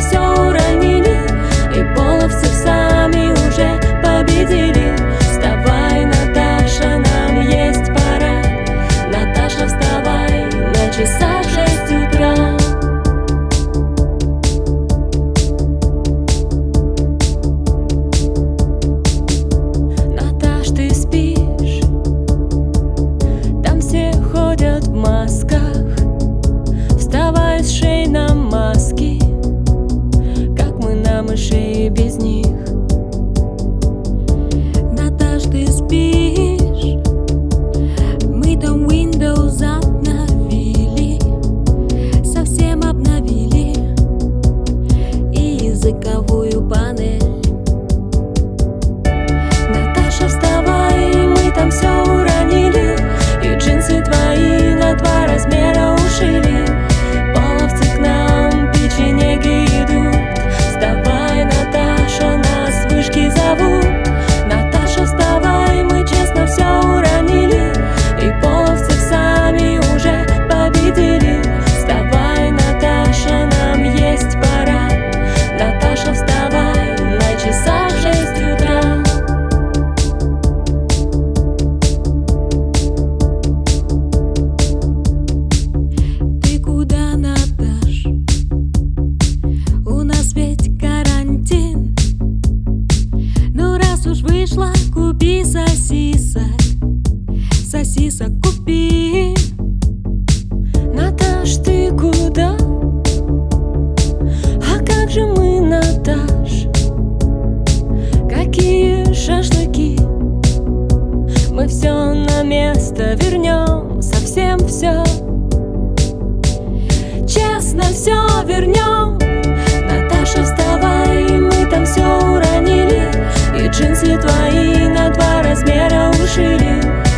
все уронили, и половцы сами уже победили. Вставай, Наташа, нам есть пора. Наташа, вставай, на часах 6 утра. Наташ, ты спишь? Там все ходят в масках. Вставай, сшей нам маски, как мы на мышей без них. Наташ, ты спишь? Мы там Windows обновили, совсем обновили и языковую панель. Наташа, вставай, мы там все уронили, и джинсы твои на 2 размера ушили. Половцы к нам печенеги идут. Вставай, Наташа, нас с вышки зовут. Наташа, вставай, мы честно все уронили, и половцы сами уже победили. Вставай, Наташа, нам есть пора. Наташа, вставай, на часах 6 утра. Ты куда, Наташ? У нас ведь карантин. Ну раз уж вышла, купи сосисок. Сосисок купи. Наташ, ты куда? А как же мы, Наташ? Какие шашлыки? Мы все на место вернем, совсем все. Честно все вернем. Наташа, вставай, мы там все уронили, и джинсы твои на 2 размера ушили.